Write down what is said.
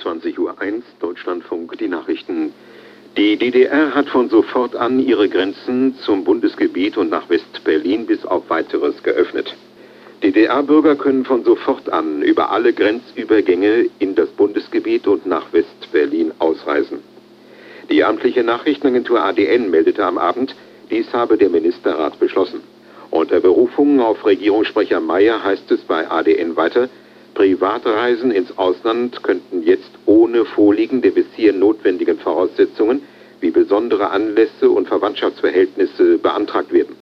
20:01 Uhr, Deutschlandfunk, die Nachrichten. Die DDR hat von sofort an ihre Grenzen zum Bundesgebiet und nach West-Berlin bis auf Weiteres geöffnet. DDR-Bürger können von sofort an über alle Grenzübergänge in das Bundesgebiet und nach West-Berlin ausreisen. Die amtliche Nachrichtenagentur ADN meldete am Abend, dies habe der Ministerrat beschlossen. Unter Berufung auf Regierungssprecher Mayer heißt es bei ADN weiter, Privatreisen ins Ausland könnten jetzt ohne Vorliegen der bis hierhin notwendigen Voraussetzungen wie besondere Anlässe und Verwandtschaftsverhältnisse beantragt werden.